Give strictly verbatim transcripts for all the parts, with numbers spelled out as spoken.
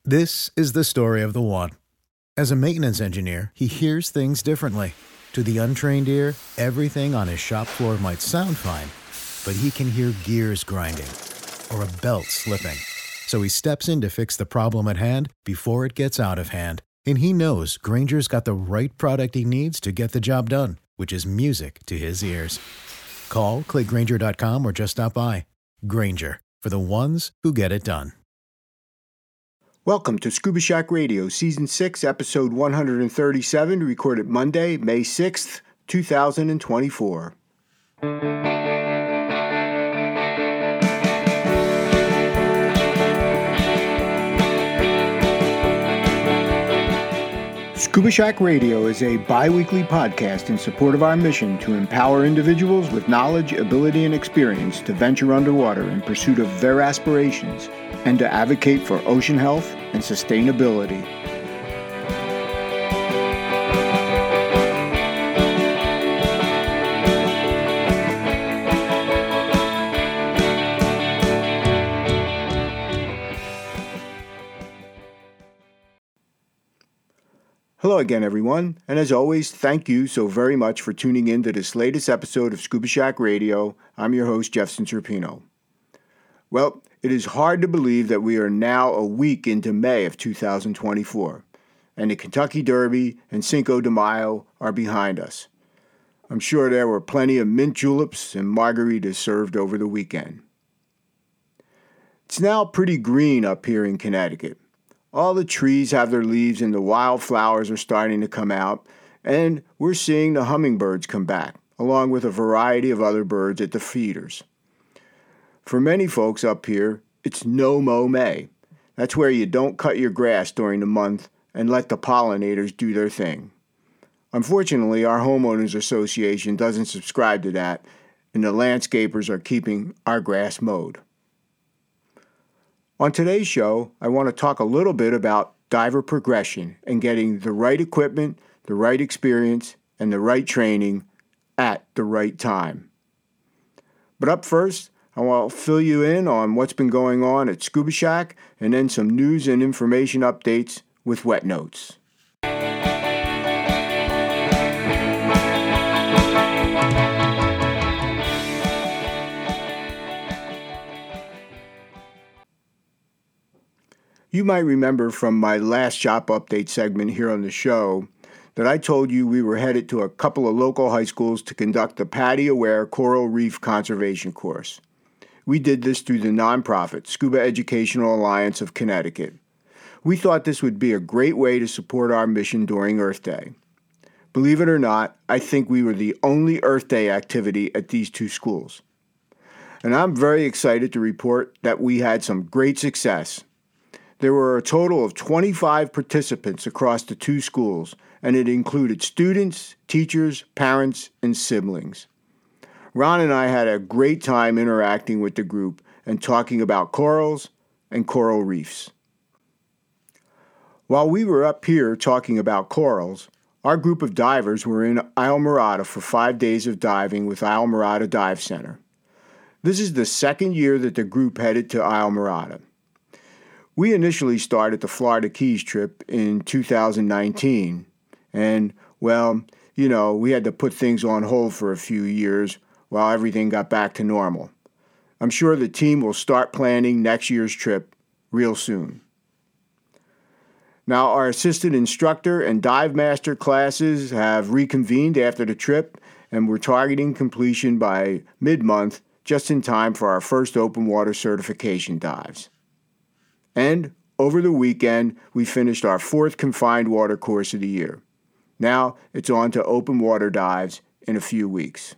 This is the story of the one. As a maintenance engineer, he hears things differently. To the untrained ear, everything on his shop floor might sound fine, but he can hear gears grinding or a belt slipping. So he steps in to fix the problem at hand before it gets out of hand. And he knows Grainger's got the right product he needs to get the job done, which is music to his ears. Call, click Grainger dot com, or just stop by. Grainger, for the ones who get it done. Welcome to Scuba Shack Radio, Season six, Episode one hundred thirty-seven, recorded Monday, May sixth, two thousand twenty-four. Scuba Shack Radio is a bi-weekly podcast in support of our mission to empower individuals with knowledge, ability, and experience to venture underwater in pursuit of their aspirations and to advocate for ocean health and sustainability. Hello again, everyone, and as always, thank you so very much for tuning in to this latest episode of Scuba Shack Radio. I'm your host, Jeff Centropino. Well, it is hard to believe that we are now a week into May of two thousand twenty-four, and the Kentucky Derby and Cinco de Mayo are behind us. I'm sure there were plenty of mint juleps and margaritas served over the weekend. It's now pretty green up here in Connecticut. All the trees have their leaves and the wildflowers are starting to come out, and we're seeing the hummingbirds come back, along with a variety of other birds at the feeders. For many folks up here, it's no-mow May. That's where you don't cut your grass during the month and let the pollinators do their thing. Unfortunately, our homeowners association doesn't subscribe to that, and the landscapers are keeping our grass mowed. On today's show, I want to talk a little bit about diver progression and getting the right equipment, the right experience, and the right training at the right time. But up first, I want to fill you in on what's been going on at Scuba Shack and then some news and information updates with Wet Notes. You might remember from my last shop update segment here on the show that I told you we were headed to a couple of local high schools to conduct the PADI Aware Coral Reef Conservation course. We did this through the nonprofit Scuba Educational Alliance of Connecticut. We thought this would be a great way to support our mission during Earth Day. Believe it or not, I think we were the only Earth Day activity at these two schools. And I'm very excited to report that we had some great success. There were a total of twenty-five participants across the two schools, and it included students, teachers, parents, and siblings. Ron and I had a great time interacting with the group and talking about corals and coral reefs. While we were up here talking about corals, our group of divers were in Islamorada for five days of diving with Islamorada Dive Center. This is the second year that the group headed to Islamorada. We initially started the Florida Keys trip in two thousand nineteen, and, well, you know, we had to put things on hold for a few years while everything got back to normal. I'm sure the team will start planning next year's trip real soon. Now, our assistant instructor and dive master classes have reconvened after the trip, and we're targeting completion by mid-month, just in time for our first open water certification dives. And over the weekend, we finished our fourth confined water course of the year. Now it's on to open water dives in a few weeks.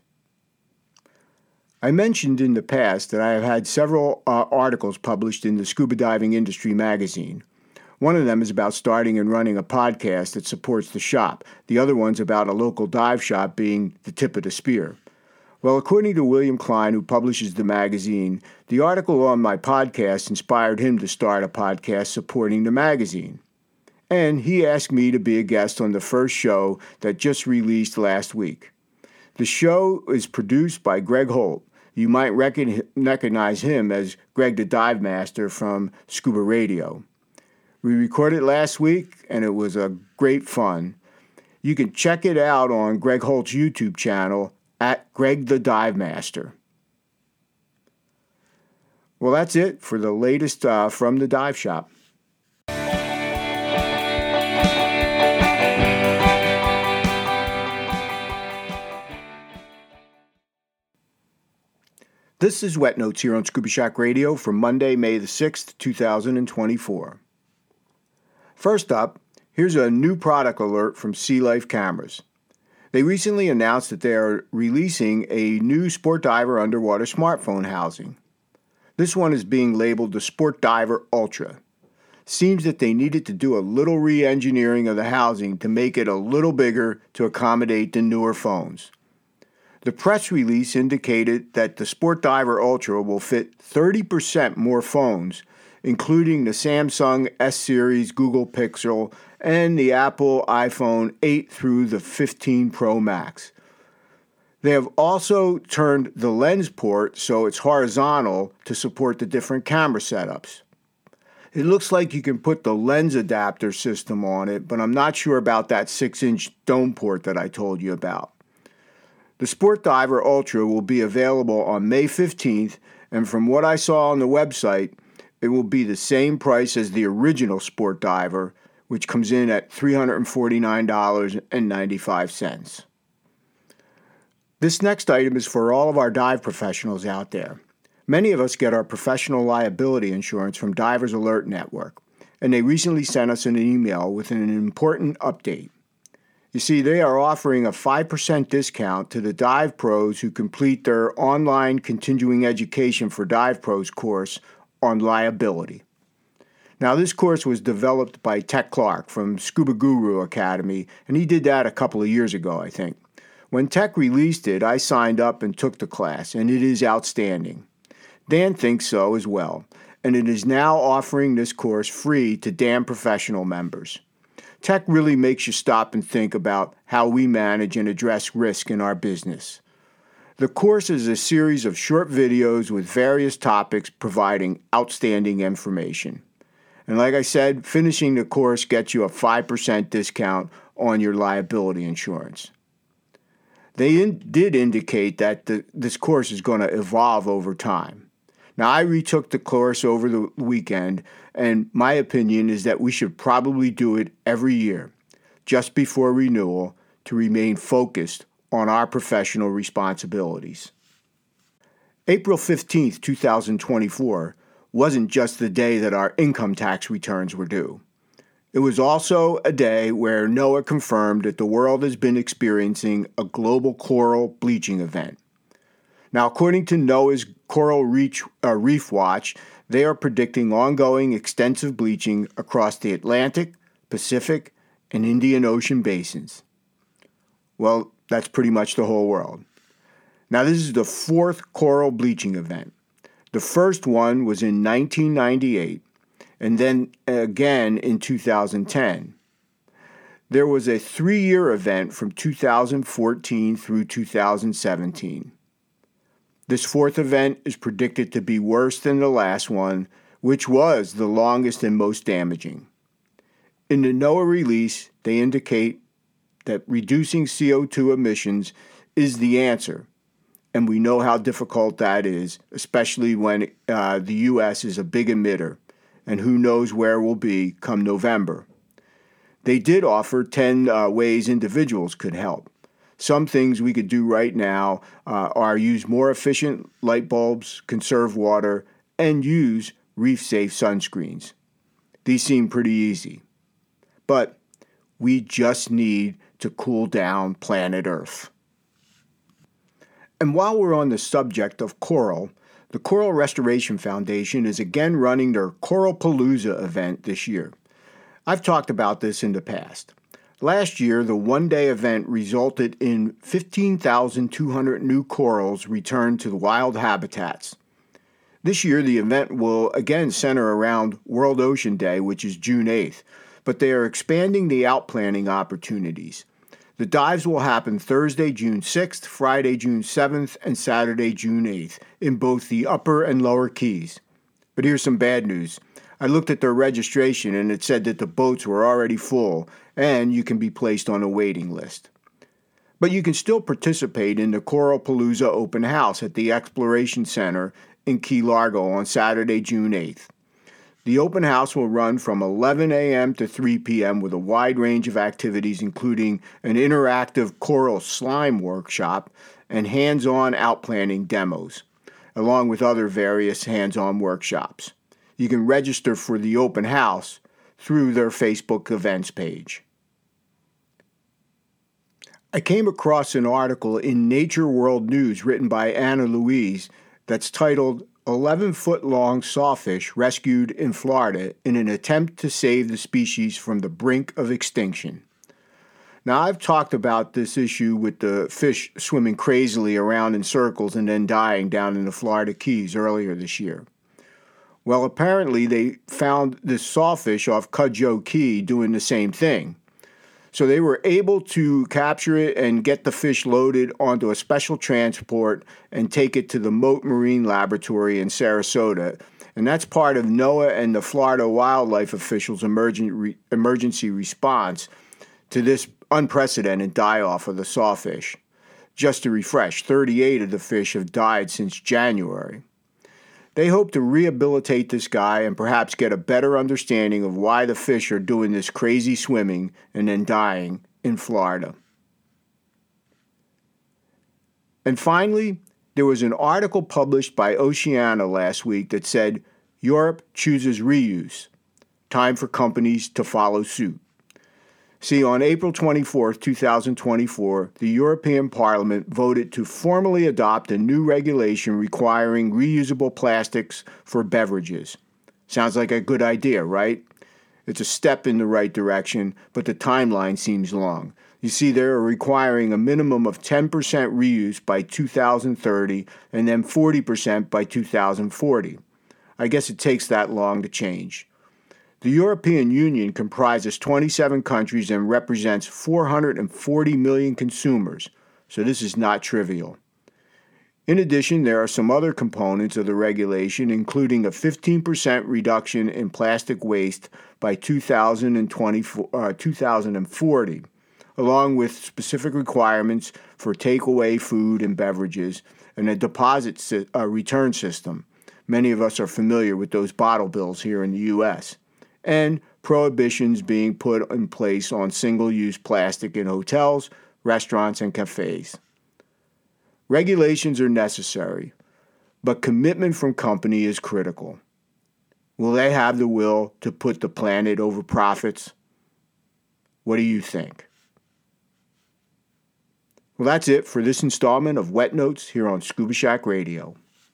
I mentioned in the past that I have had several uh, articles published in the Scuba Diving Industry magazine. One of them is about starting and running a podcast that supports the shop. The other one's about a local dive shop being the tip of the spear. Well, according to William Klein, who publishes the magazine, the article on my podcast inspired him to start a podcast supporting the magazine. And he asked me to be a guest on the first show that just released last week. The show is produced by Greg Holt. You might recognize him as Greg the Dive Master from Scuba Radio. We recorded last week, and it was a great fun. You can check it out on Greg Holt's YouTube channel at Greg the Dive Master. Well, that's it for the latest uh, from the Dive Shop. This is Wet Notes here on Scuba Shack Radio for Monday, May the sixth, two thousand twenty-four. First up, here's a new product alert from Sea Life Cameras. They recently announced that they are releasing a new Sport Diver underwater smartphone housing. This one is being labeled the Sport Diver Ultra. Seems that they needed to do a little re-engineering of the housing to make it a little bigger to accommodate the newer phones. The press release indicated that the Sport Diver Ultra will fit thirty percent more phones, including the Samsung S-Series, Google Pixel, and the Apple iPhone eight through the fifteen Pro Max. They have also turned the lens port so it's horizontal to support the different camera setups. It looks like you can put the lens adapter system on it, but I'm not sure about that six inch dome port that I told you about. The Sport Diver Ultra will be available on May fifteenth, and from what I saw on the website, it will be the same price as the original Sport Diver, which comes in at three hundred forty-nine dollars and ninety-five cents. This next item is for all of our dive professionals out there. Many of us get our professional liability insurance from Divers Alert Network, and they recently sent us an email with an important update. You see, they are offering a five percent discount to the dive pros who complete their online continuing education for dive pros course on liability. Now, this course was developed by Tech Clark from Scuba Guru Academy, and he did that a couple of years ago, I think. When Tech released it, I signed up and took the class, and it is outstanding. Dan thinks so as well, and it is now offering this course free to D A M professional members. Tech really makes you stop and think about how we manage and address risk in our business. The course is a series of short videos with various topics providing outstanding information. And like I said, finishing the course gets you a five percent discount on your liability insurance. They in, did indicate that the, this course is going to evolve over time. Now, I retook the course over the weekend, and my opinion is that we should probably do it every year, just before renewal, to remain focused on our professional responsibilities. April fifteenth, two thousand twenty-four wasn't just the day that our income tax returns were due. It was also a day where NOAA confirmed that the world has been experiencing a global coral bleaching event. Now, according to NOAA's Coral Reef, uh, Reef Watch, they are predicting ongoing extensive bleaching across the Atlantic, Pacific, and Indian Ocean basins. Well, that's pretty much the whole world. Now, this is the fourth coral bleaching event. The first one was in nineteen ninety-eight, and then again in two thousand ten. There was a three-year event from two thousand fourteen through two thousand seventeen. This fourth event is predicted to be worse than the last one, which was the longest and most damaging. In the NOAA release, they indicate that reducing C O two emissions is the answer, and we know how difficult that is, especially when uh, the U S is a big emitter, and who knows where we'll be come November. They did offer ten uh, ways individuals could help. Some things we could do right now uh, are use more efficient light bulbs, conserve water, and use reef-safe sunscreens. These seem pretty easy. But we just need to cool down planet Earth. And while we're on the subject of coral, the Coral Restoration Foundation is again running their Coralpalooza event this year. I've talked about this in the past. Last year, the one-day event resulted in fifteen thousand two hundred new corals returned to the wild habitats. This year, the event will again center around World Ocean Day, which is June eighth, but they are expanding the outplanting opportunities. The dives will happen Thursday, June sixth, Friday, June seventh, and Saturday, June eighth, in both the upper and lower keys. But here's some bad news. I looked at their registration and it said that the boats were already full and you can be placed on a waiting list. But you can still participate in the Coralpalooza Open House at the Exploration Center in Key Largo on Saturday, June eighth. The open house will run from eleven a.m. to three p.m. with a wide range of activities, including an interactive coral slime workshop and hands-on outplanting demos, along with other various hands-on workshops. You can register for the open house through their Facebook events page. I came across an article in Nature World News written by Anna Louise that's titled eleven-foot-long sawfish rescued in Florida in an attempt to save the species from the brink of extinction. Now, I've talked about this issue with the fish swimming crazily around in circles and then dying down in the Florida Keys earlier this year. Well, apparently they found this sawfish off Cudjoe Key doing the same thing. So they were able to capture it and get the fish loaded onto a special transport and take it to the Mote Marine Laboratory in Sarasota. And that's part of NOAA and the Florida wildlife officials' emergent re- emergency response to this unprecedented die-off of the sawfish. Just to refresh, thirty-eight of the fish have died since January. They hope to rehabilitate this guy and perhaps get a better understanding of why the fish are doing this crazy swimming and then dying in Florida. And finally, there was an article published by Oceana last week that said, Europe chooses reuse. Time for companies to follow suit. See, on April twenty-fourth, twenty twenty-four, the European Parliament voted to formally adopt a new regulation requiring reusable plastics for beverages. Sounds like a good idea, right? It's a step in the right direction, but the timeline seems long. You see, they're requiring a minimum of ten percent reuse by two thousand thirty and then forty percent by two thousand forty. I guess it takes that long to change. The European Union comprises twenty-seven countries and represents four hundred forty million consumers, so this is not trivial. In addition, there are some other components of the regulation, including a fifteen percent reduction in plastic waste by two thousand twenty, uh, two thousand forty, along with specific requirements for takeaway food and beverages and a deposit si- uh, return system. Many of us are familiar with those bottle bills here in the U S and prohibitions being put in place on single-use plastic in hotels, restaurants, and cafes. Regulations are necessary, but commitment from company is critical. Will they have the will to put the planet over profits? What do you think? Well, that's it for this installment of Wet Notes here on Scuba Shack Radio.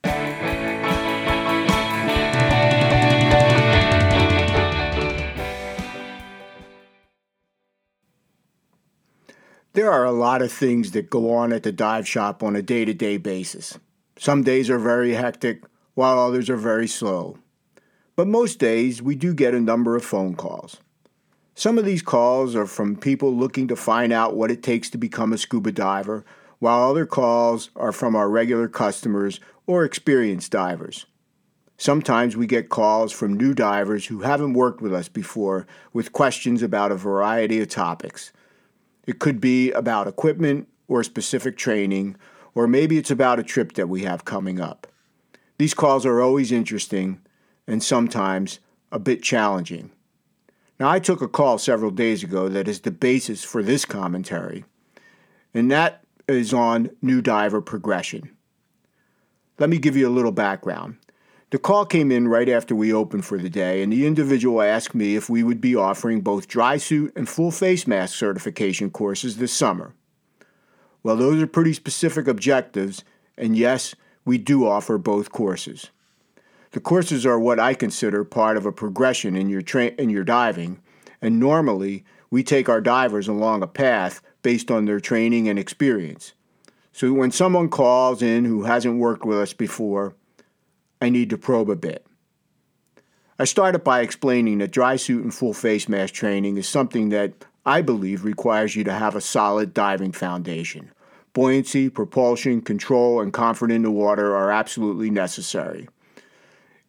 There are a lot of things that go on at the dive shop on a day-to-day basis. Some days are very hectic, while others are very slow. But most days, we do get a number of phone calls. Some of these calls are from people looking to find out what it takes to become a scuba diver, while other calls are from our regular customers or experienced divers. Sometimes we get calls from new divers who haven't worked with us before with questions about a variety of topics. It could be about equipment or specific training, or maybe it's about a trip that we have coming up. These calls are always interesting and sometimes a bit challenging. Now, I took a call several days ago that is the basis for this commentary, and that is on new diver progression. Let me give you a little background. The call came in right after we opened for the day, and the individual asked me if we would be offering both dry suit and full face mask certification courses this summer. Well, those are pretty specific objectives, and yes, we do offer both courses. The courses are what I consider part of a progression in your tra- in your diving, and normally we take our divers along a path based on their training and experience. So when someone calls in who hasn't worked with us before, I need to probe a bit. I started by explaining that dry suit and full face mask training is something that I believe requires you to have a solid diving foundation. Buoyancy, propulsion, control, and comfort in the water are absolutely necessary.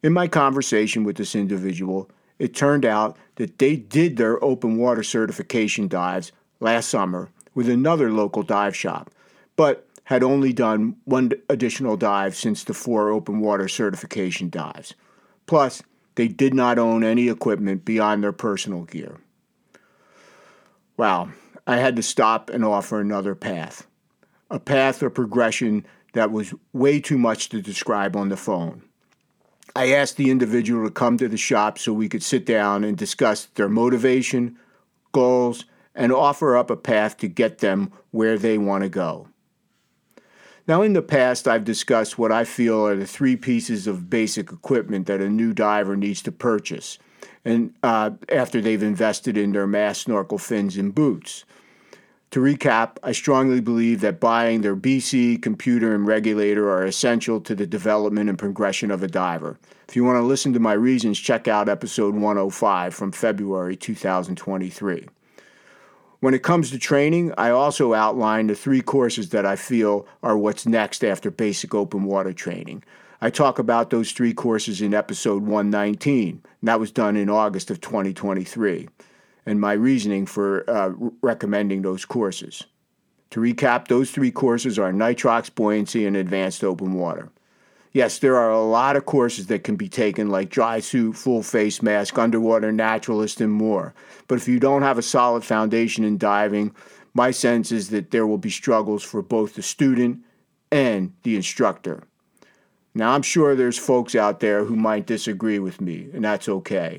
In my conversation with this individual, it turned out that they did their open water certification dives last summer with another local dive shop, but had only done one additional dive since the four open water certification dives. Plus, they did not own any equipment beyond their personal gear. Wow, I had to stop and offer another path. A path or progression that was way too much to describe on the phone. I asked the individual to come to the shop so we could sit down and discuss their motivation, goals, and offer up a path to get them where they want to go. Now, in the past, I've discussed what I feel are the three pieces of basic equipment that a new diver needs to purchase, and uh, after they've invested in their mask, snorkel, fins, and boots. To recap, I strongly believe that buying their B C, computer, and regulator are essential to the development and progression of a diver. If you want to listen to my reasons, check out episode one oh five from February two thousand twenty-three. When it comes to training, I also outline the three courses that I feel are what's next after basic open water training. I talk about those three courses in episode one nineteen, and that was done in August of twenty twenty-three. And my reasoning for uh, recommending those courses. To recap, those three courses are nitrox, buoyancy, and advanced open water. Yes, there are a lot of courses that can be taken like dry suit, full face mask, underwater naturalist, and more. But if you don't have a solid foundation in diving, my sense is that there will be struggles for both the student and the instructor. Now, I'm sure there's folks out there who might disagree with me, and that's okay.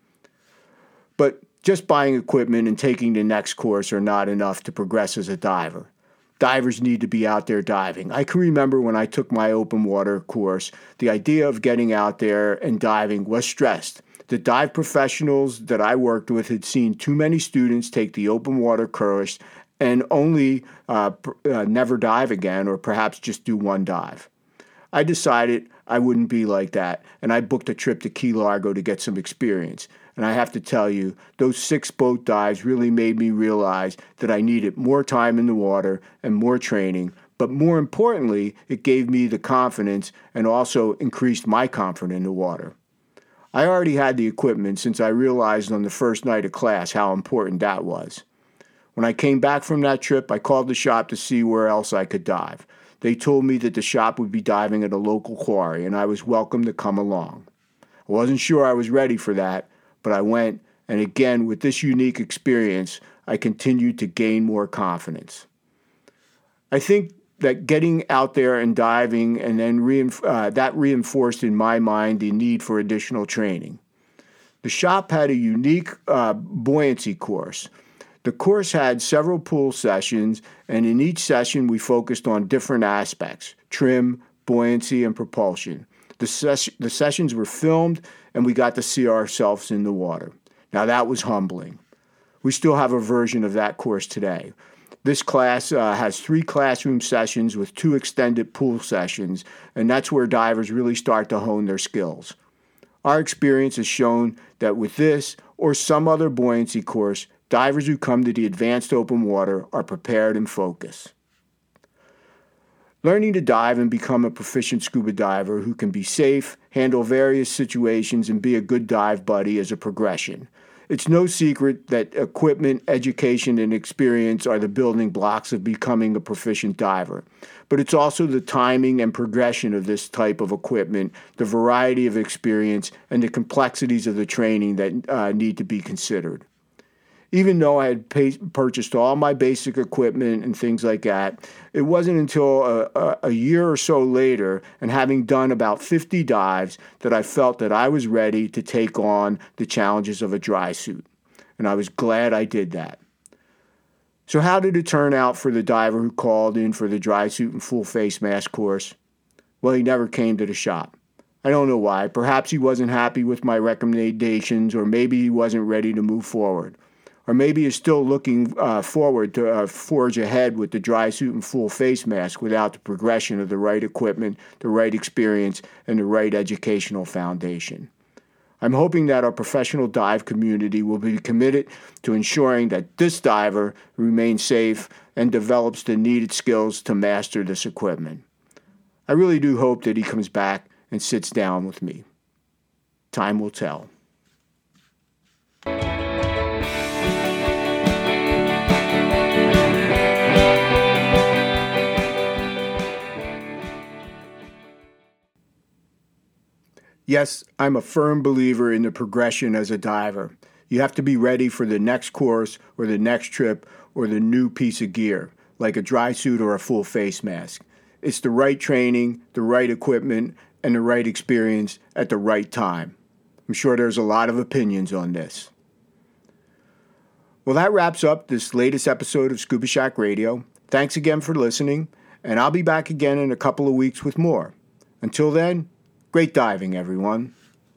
But just buying equipment and taking the next course are not enough to progress as a diver. Divers need to be out there diving. I can remember when I took my open water course, the idea of getting out there and diving was stressed. The dive professionals that I worked with had seen too many students take the open water course and only uh, uh, never dive again, or perhaps just do one dive. I decided I wouldn't be like that, and I booked a trip to Key Largo to get some experience. And I have to tell you, those six boat dives really made me realize that I needed more time in the water and more training. But more importantly, it gave me the confidence and also increased my comfort in the water. I already had the equipment since I realized on the first night of class how important that was. When I came back from that trip, I called the shop to see where else I could dive. They told me that the shop would be diving at a local quarry, and I was welcome to come along. I wasn't sure I was ready for that, but I went, and again, with this unique experience, I continued to gain more confidence. I think that getting out there and diving, and then reinf- uh, that reinforced in my mind the need for additional training. The shop had a unique uh, buoyancy course. The course had several pool sessions, and in each session we focused on different aspects: trim, buoyancy, and propulsion. The, ses- the sessions were filmed, and we got to see ourselves in the water. Now, that was humbling. We still have a version of that course today. This class uh, has three classroom sessions with two extended pool sessions, and that's where divers really start to hone their skills. Our experience has shown that with this or some other buoyancy course, divers who come to the advanced open water are prepared and focused. Learning to dive and become a proficient scuba diver who can be safe, handle various situations, and be a good dive buddy is a progression. It's no secret that equipment, education, and experience are the building blocks of becoming a proficient diver. But it's also the timing and progression of this type of equipment, the variety of experience, and the complexities of the training that uh, need to be considered. Even though I had pay- purchased all my basic equipment and things like that, it wasn't until a, a, a year or so later, and having done about fifty dives, that I felt that I was ready to take on the challenges of a dry suit. And I was glad I did that. So how did it turn out for the diver who called in for the dry suit and full face mask course? Well, he never came to the shop. I don't know why. Perhaps he wasn't happy with my recommendations, or maybe he wasn't ready to move forward. Or maybe you're still looking uh, forward to uh, forge ahead with the dry suit and full face mask without the progression of the right equipment, the right experience, and the right educational foundation. I'm hoping that our professional dive community will be committed to ensuring that this diver remains safe and develops the needed skills to master this equipment. I really do hope that he comes back and sits down with me. Time will tell. Yes, I'm a firm believer in the progression as a diver. You have to be ready for the next course or the next trip or the new piece of gear, like a dry suit or a full face mask. It's the right training, the right equipment, and the right experience at the right time. I'm sure there's a lot of opinions on this. Well, that wraps up this latest episode of Scuba Shack Radio. Thanks again for listening, and I'll be back again in a couple of weeks with more. Until then, great diving, everyone.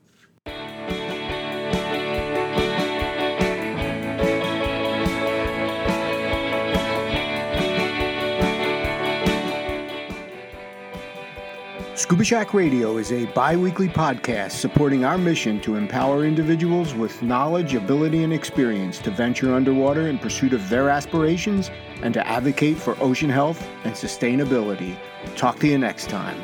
Scuba Shack Radio is a bi-weekly podcast supporting our mission to empower individuals with knowledge, ability, and experience to venture underwater in pursuit of their aspirations and to advocate for ocean health and sustainability. Talk to you next time.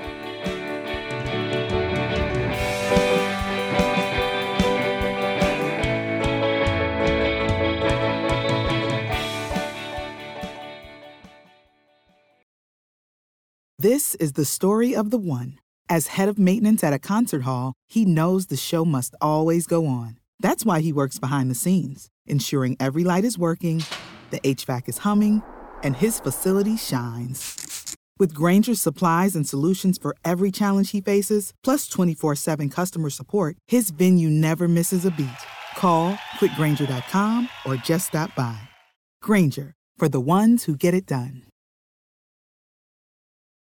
This is the story of the one. As head of maintenance at a concert hall, he knows the show must always go on. That's why he works behind the scenes, ensuring every light is working, the H V A C is humming, and his facility shines. With Grainger's supplies and solutions for every challenge he faces, plus twenty-four seven customer support, his venue never misses a beat. Call quick grainger dot com or just stop by. Grainger, for the ones who get it done.